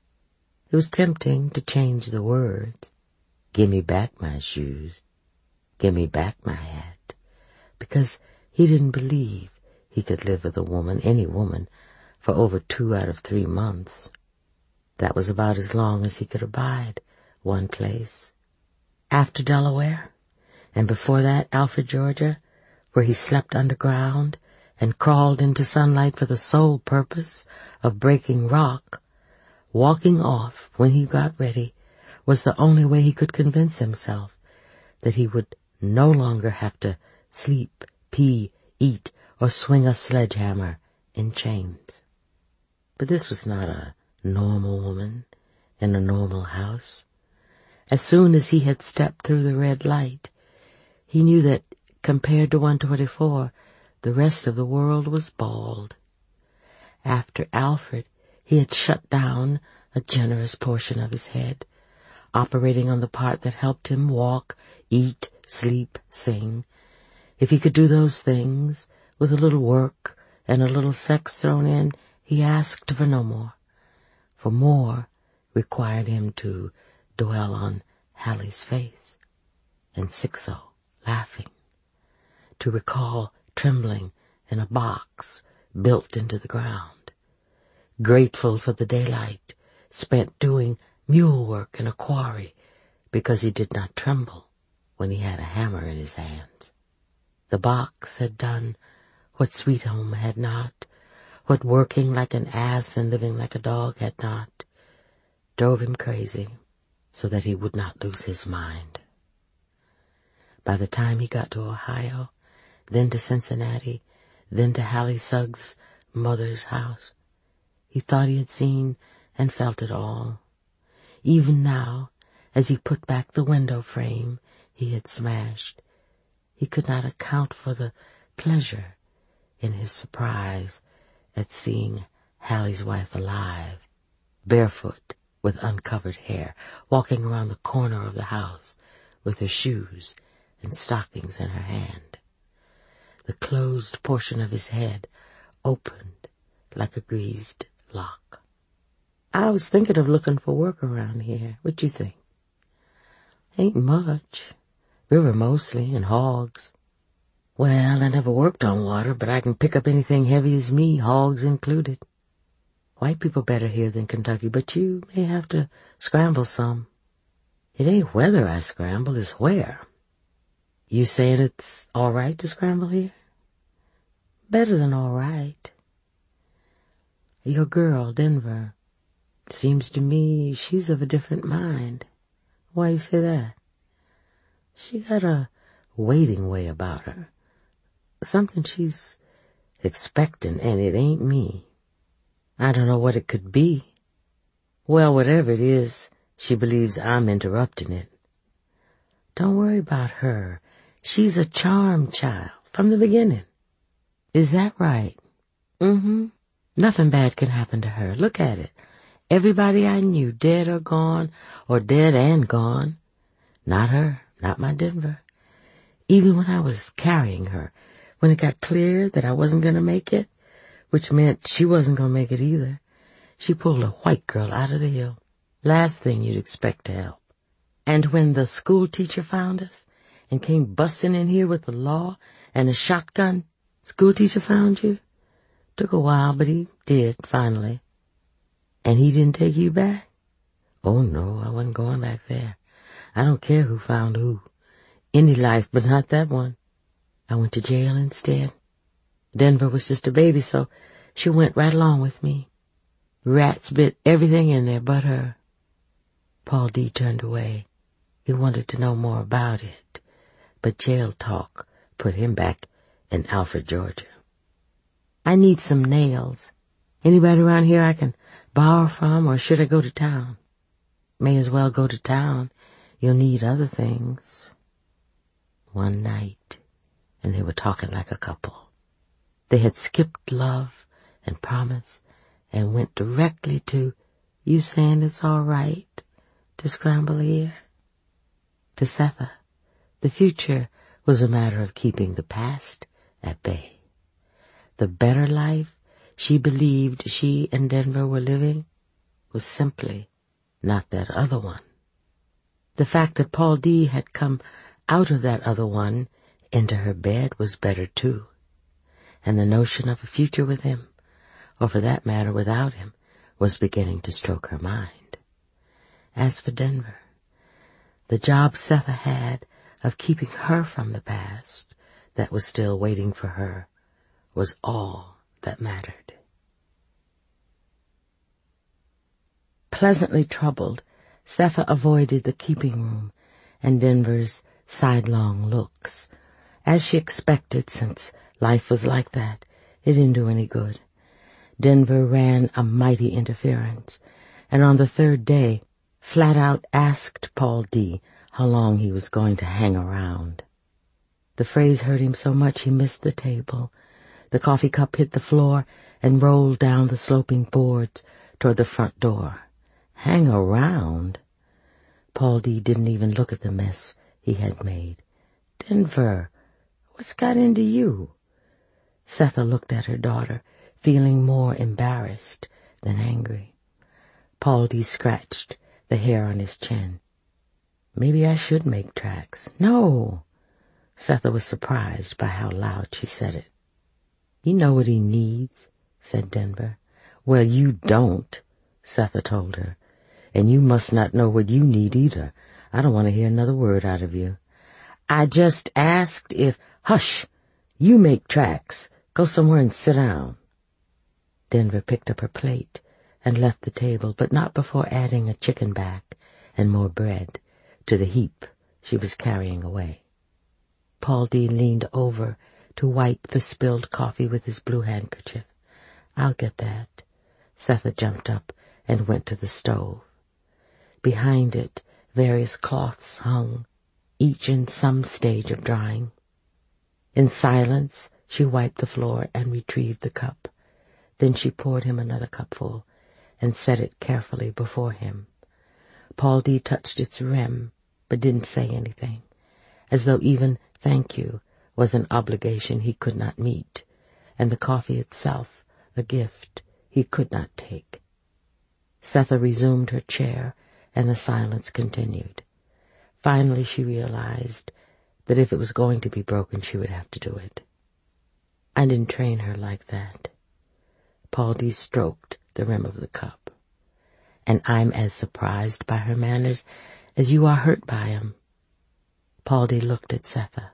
Speaker 1: It was tempting to change the words. Give me back my shoes, give me back my hat, because he didn't believe he could live with a woman, any woman, for over 2 out of 3 months. That was about as long as he could abide one place. After Delaware, and before that Alfred, Georgia, where he slept underground and crawled into sunlight for the sole purpose of breaking rock, walking off when he got ready was the only way he could convince himself that he would no longer have to sleep, pee, eat, or swing a sledgehammer in chains. But this was not a normal woman in a normal house. As soon as he had stepped through the red light, he knew that, compared to 124, the rest of the world was bald. After Alfred, he had shut down a generous portion of his head, operating on the part that helped him walk, eat, sleep, sing. If he could do those things, with a little work and a little sex thrown in, he asked for no more. For more required him to dwell on Hallie's face, and Sixo laughing, to recall trembling in a box built into the ground, grateful for the daylight spent doing mule work in a quarry because he did not tremble when he had a hammer in his hands. The box had done what Sweet Home had not, what working like an ass and living like a dog had not, drove him crazy so that he would not lose his mind. By the time he got to Ohio, then to Cincinnati, then to Hallie Suggs' mother's house, he thought he had seen and felt it all. Even now, as he put back the window frame he had smashed, he could not account for the pleasure in his surprise at seeing Hallie's wife alive, barefoot with uncovered hair, walking around the corner of the house with her shoes and stockings in her hand. The closed portion of his head opened like a greased lock. I was thinking of looking for work around here. What you think? Ain't much. River mostly, and hogs. Well, I never worked on water, but I can pick up anything heavy as me, hogs included. White people better here than Kentucky, but you may have to scramble some. It ain't whether I scramble, it's where. You saying it's all right to scramble here? Better than all right. Your girl, Denver, seems to me she's of a different mind. Why you say that? She got a waiting way about her. Something she's expecting, and it ain't me. I don't know what it could be. Well, whatever it is, she believes I'm interrupting it. Don't worry about her. She's a charm child from the beginning. Is that right? Nothing bad can happen to her. Look at it. Everybody I knew, dead or gone, or dead and gone. Not her, not my Denver. Even when I was carrying her, when it got clear that I wasn't going to make it, which meant she wasn't going to make it either, she pulled a white girl out of the hill. Last thing you'd expect to help. And when the school teacher found us and came busting in here with the law and a shotgun, school teacher found you? Took a while, but he did, finally. And he didn't take you back? Oh, no, I wasn't going back there. I don't care who found who. Any life, but not that one. I went to jail instead. Denver was just a baby, so she went right along with me. Rats bit everything in there but her. Paul D. turned away. He wanted to know more about it, but jail talk put him back in Alfred, Georgia. I need some nails. Anybody around here I can borrow from, or should I go to town? May as well go to town. You'll need other things. One night, and they were talking like a couple. They had skipped love and promise and went directly to, you saying it's all right to scramble here? To Setha, the future was a matter of keeping the past at bay. The better life she believed she and Denver were living was simply not that other one. The fact that Paul D. had come out of that other one into her bed was better too, and the notion of a future with him, or for that matter without him, was beginning to stroke her mind. As for Denver, the job Setha had of keeping her from the past that was still waiting for her was all that mattered. Pleasantly troubled, Setha avoided the keeping room and Denver's sidelong looks, as she expected, since life was like that. It didn't do any good. Denver ran a mighty interference, and on the third day flat out asked Paul D. how long he was going to hang around. The phrase hurt him so much he missed the table. The coffee cup hit the floor and rolled down the sloping boards toward the front door. Hang around? Paul D. didn't even look at the mess he had made. Denver, what's got into you? Setha looked at her daughter, feeling more embarrassed than angry. Paul D. scratched the hair on his chin. Maybe I should make tracks. No. Setha was surprised by how loud she said it. You know what he needs, said Denver. Well, you don't, Setha told her. And you must not know what you need either. I don't want to hear another word out of you. I just asked if... Hush! You make tracks. Go somewhere and sit down. Denver picked up her plate and left the table, but not before adding a chicken back and more bread to the heap she was carrying away. Paul D. leaned over to wipe the spilled coffee with his blue handkerchief. I'll get that. Setha jumped up and went to the stove. Behind it, various cloths hung, each in some stage of drying. In silence, she wiped the floor and retrieved the cup. Then she poured him another cupful and set it carefully before him. Paul D. touched its rim, but didn't say anything, as though even thank you was an obligation he could not meet, and the coffee itself a gift he could not take. Setha resumed her chair, and the silence continued. Finally she realized that if it was going to be broken, she would have to do it. I didn't train her like that. Paul D. stroked the rim of the cup. And I'm as surprised by her manners as you are hurt by 'em. Paul D. looked at Setha.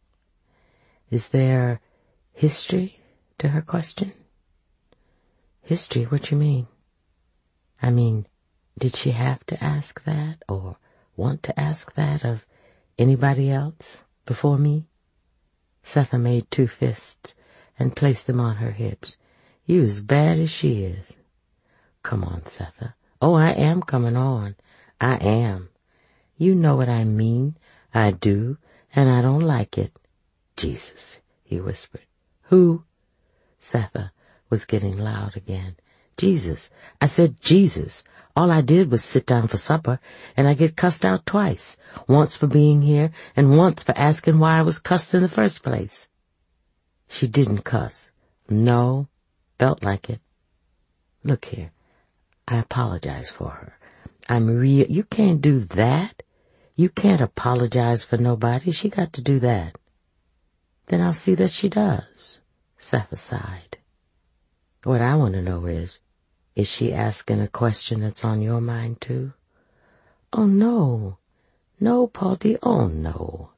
Speaker 1: Is there history to her question? History? What you mean? I mean, did she have to ask that, or want to ask that of anybody else before me? Setha made 2 fists and placed them on her hips. You as bad as she is. Come on, Setha. Oh, I am coming on. I am. You know what I mean. I do, and I don't like it. Jesus, he whispered. Who? Setha was getting loud again. Jesus. I said Jesus. All I did was sit down for supper, and I get cussed out twice. Once for being here, and once for asking why I was cussed in the first place. She didn't cuss. No, felt like it. Look here. I apologize for her. I'm real. You can't do that. You can't apologize for nobody. She got to do that. Then I'll see that she does, Seth sighed. What I want to know is she asking a question that's on your mind too? Oh, no. No, Paulty, oh, no.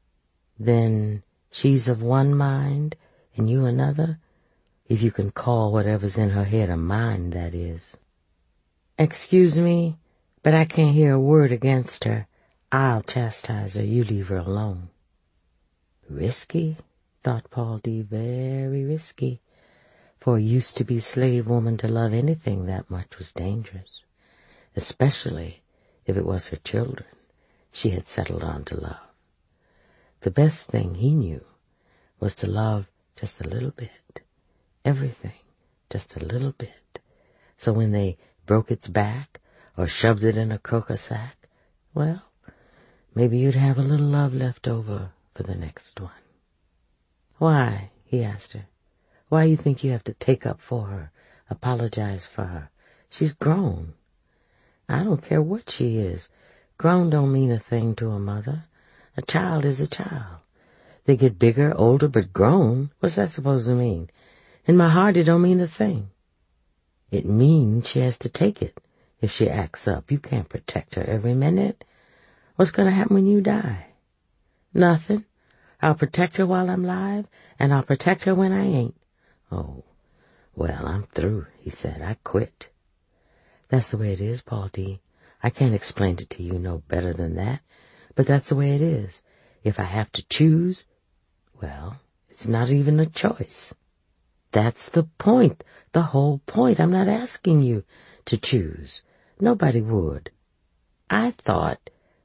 Speaker 1: Then she's of one mind and you another? If you can call whatever's in her head a mind, that is. Excuse me, but I can't hear a word against her. I'll chastise her. You leave her alone. Risky, thought Paul D. Very risky. For a used-to-be slave woman to love anything that much was dangerous, especially if it was her children she had settled on to love. The best thing he knew was to love just a little bit, everything just a little bit, so when they broke its back or shoved it in a croaker sack, well, maybe you'd have a little love left over for the next one. Why, he asked her, why you think you have to take up for her, apologize for her? She's grown. I don't care what she is. Grown don't mean a thing to a mother. A child is a child. They get bigger, older, but grown, what's that supposed to mean? In my heart, it don't mean a thing. It means she has to take it if she acts up. You can't protect her every minute. What's going to happen when you die? Nothing. I'll protect her while I'm alive, and I'll protect her when I ain't. Oh, well, I'm through, he said. I quit. That's the way it is, Paul D. I can't explain it to you no better than that, but that's the way it is. If I have to choose, well, it's not even a choice. That's the point, the whole point. I'm not asking you to choose. Nobody would. I thought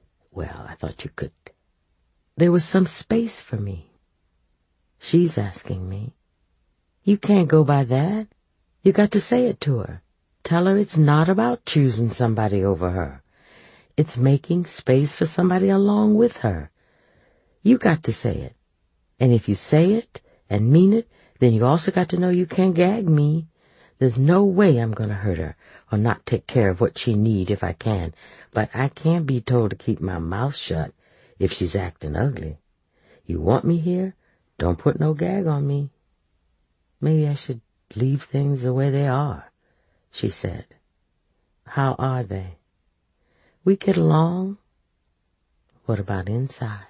Speaker 1: you could. There was some space for me. She's asking me. You can't go by that. You got to say it to her. Tell her it's not about choosing somebody over her. It's making space for somebody along with her. You got to say it. And if you say it and mean it, then you also got to know you can't gag me. There's no way I'm going to hurt her or not take care of what she needs if I can. But I can't be told to keep my mouth shut if she's acting ugly. You want me here? Don't put no gag on me. Maybe I should leave things the way they are, she said. How are they? We get along. What about inside?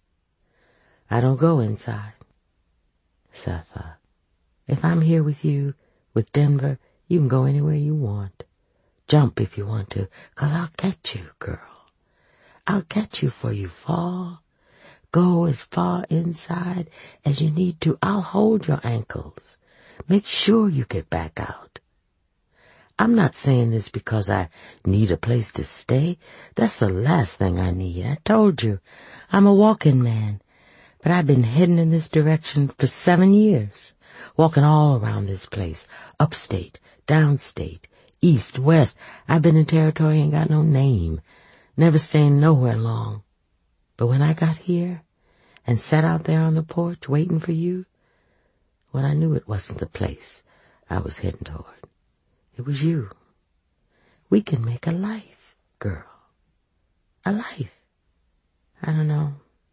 Speaker 1: I don't go inside. Seth, if I'm here with you, with Denver, you can go anywhere you want. Jump if you want to, 'cause I'll catch you, girl. I'll catch you for you fall. Go as far inside as you need to. I'll hold your ankles. Make sure you get back out. I'm not saying this because I need a place to stay. That's the last thing I need. I told you, I'm a walking man. But I've been heading in this direction for 7 years, walking all around this place, upstate, downstate, east, west. I've been in territory ain't got no name, never staying nowhere long. But when I got here and sat out there on the porch waiting for you, when I knew it wasn't the place I was heading toward, it was you. We can make a life, girl. A life. I don't know.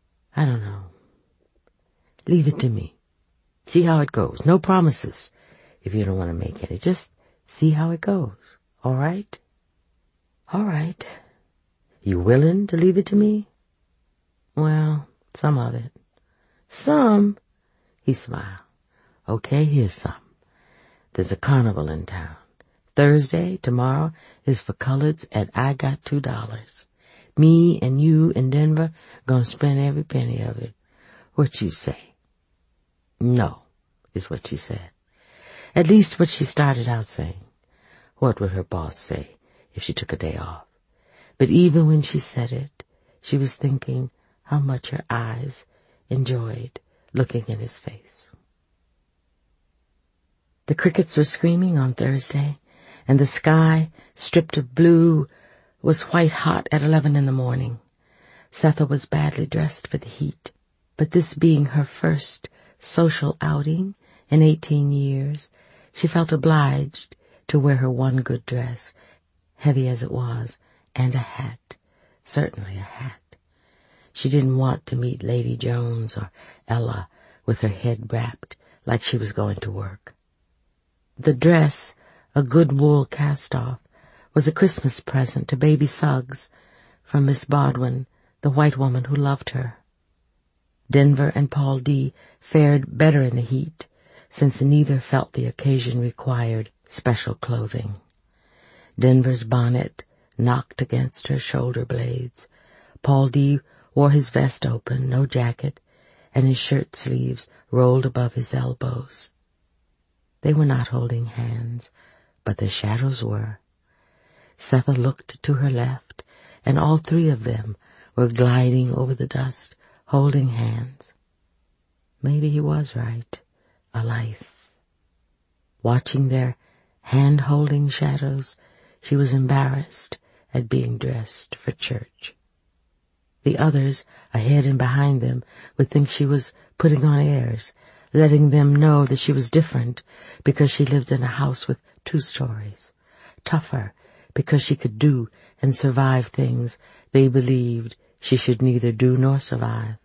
Speaker 1: Leave it to me. See how it goes. No promises if you don't want to make any. Just see how it goes. All right? All right. You willing to leave it to me? Well, some of it. Some? He smiled. Okay, here's some. There's a carnival in town. Thursday, tomorrow, is for coloreds, and I got $2. Me and you in Denver gonna spend every penny of it. What you say? No, is what she said. At least what she started out saying. What would her boss say if she took a day off? But even when she said it, she was thinking how much her eyes enjoyed looking in his face. The crickets were screaming on Thursday, and the sky, stripped of blue, was white hot at 11 in the morning. Setha was badly dressed for the heat, but this being her first social outing in 18 years, she felt obliged to wear her one good dress, heavy as it was, and a hat, certainly a hat. She didn't want to meet Lady Jones or Ella with her head wrapped like she was going to work. The dress, a good wool cast-off, was a Christmas present to baby Suggs from Miss Bodwin, the white woman who loved her. Denver and Paul D. fared better in the heat, since neither felt the occasion required special clothing. Denver's bonnet knocked against her shoulder blades. Paul D. wore his vest open, no jacket, and his shirt sleeves rolled above his elbows. They were not holding hands, but their shadows were. Setha looked to her left, and all three of them were gliding over the dust, holding hands. Maybe he was right. A life. Watching their hand-holding shadows, she was embarrassed at being dressed for church. The others, ahead and behind them, would think she was putting on airs, letting them know that she was different because she lived in a house with 2 stories, tougher because she could do and survive things they believed she should neither do nor survive.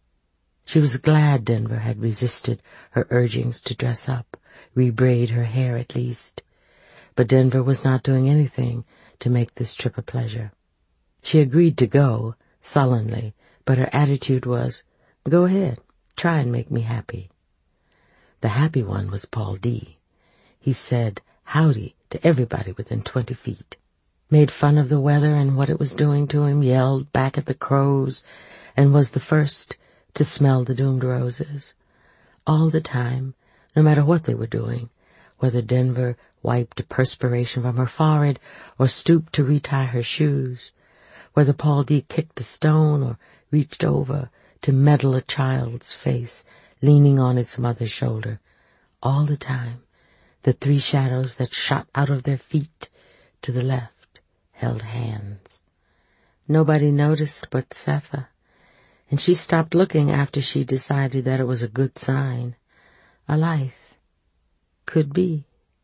Speaker 1: She was glad Denver had resisted her urgings to dress up, rebraid her hair at least. But Denver was not doing anything to make this trip a pleasure. She agreed to go, sullenly, but her attitude was, "Go ahead, try and make me happy." The happy one was Paul D. He said howdy to everybody within 20 feet, made fun of the weather and what it was doing to him, yelled back at the crows, and was the first to smell the doomed roses. All the time, no matter what they were doing, whether Denver wiped perspiration from her forehead or stooped to retie her shoes, whether Paul D. kicked a stone or reached over to meddle a child's face leaning on its mother's shoulder, all the time, the 3 shadows that shot out of their feet to the left held hands. Nobody noticed but Setha, and she stopped looking after she decided that it was a good sign. A life. Could be.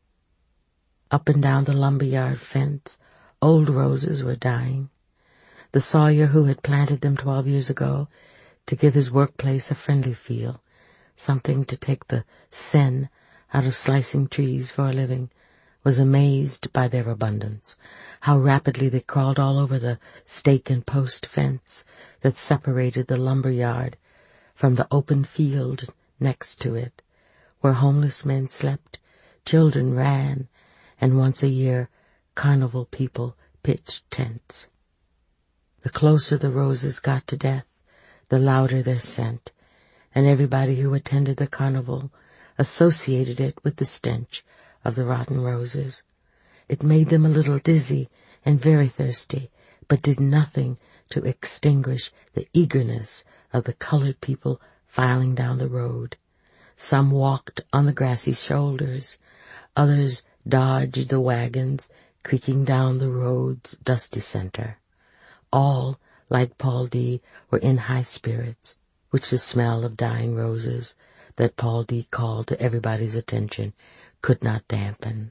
Speaker 1: Up and down the lumberyard fence, old roses were dying. The sawyer who had planted them 12 years ago to give his workplace a friendly feel, something to take the sen out of slicing trees for a living, was amazed by their abundance, how rapidly they crawled all over the stake and post fence that separated the lumberyard from the open field next to it, where homeless men slept, children ran, and once a year carnival people pitched tents. The closer the roses got to death, the louder their scent, and everybody who attended the carnival associated it with the stench of the rotten roses. It made them a little dizzy and very thirsty, but did nothing to extinguish the eagerness of the colored people filing down the road. Some walked on the grassy shoulders, others dodged the wagons creaking down the road's dusty center. All, like Paul D., were in high spirits, which the smell of dying roses that Paul D. called to everybody's attention could not dampen.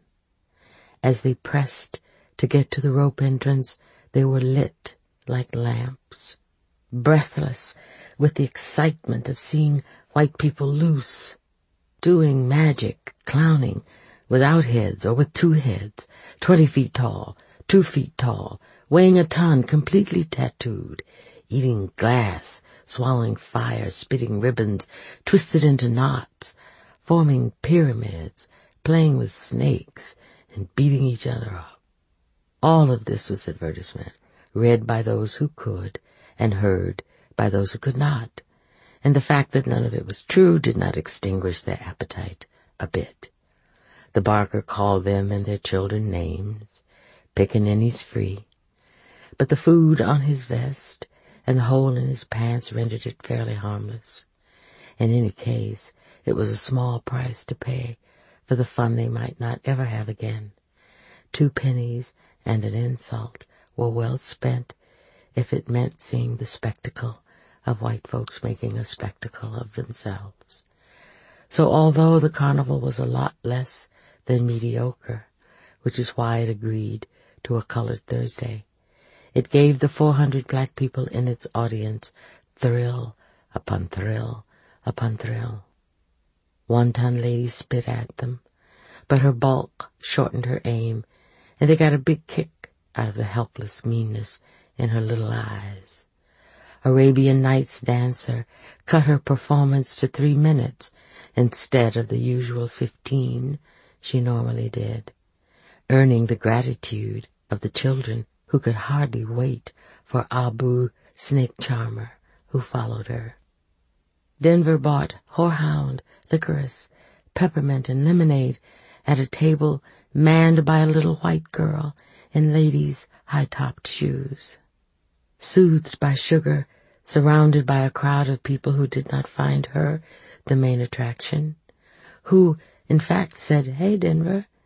Speaker 1: As they pressed to get to the rope entrance, they were lit like lamps. Breathless with the excitement of seeing white people loose, doing magic, clowning, without heads or with 2 heads, 20 feet tall, 2 feet tall, weighing a ton, completely tattooed, eating glass, swallowing fire, spitting ribbons, twisted into knots, forming pyramids, playing with snakes, and beating each other up. All of this was advertisement, read by those who could, and heard by those who could not, and the fact that none of it was true did not extinguish their appetite a bit. The barker called them and their children names, pickaninnies free, but the food on his vest and the hole in his pants rendered it fairly harmless. In any case, it was a small price to pay for the fun they might not ever have again. 2 pennies and an insult were well spent if it meant seeing the spectacle of white folks making a spectacle of themselves. So although the carnival was a lot less than mediocre, which is why it agreed to a colored Thursday, it gave the 400 black people in its audience thrill upon thrill upon thrill. Wonton lady spit at them, but her bulk shortened her aim, and they got a big kick out of the helpless meanness in her little eyes. Arabian Nights dancer cut her performance to 3 minutes instead of the usual 15 she normally did, earning the gratitude of the children who could hardly wait for Abu Snake Charmer, who followed her. Denver bought horehound, licorice, peppermint, and lemonade at a table manned by a little white girl in ladies' high-topped shoes. Soothed by sugar, surrounded by a crowd of people who did not find her the main attraction, who, in fact, said, "Hey, Denver,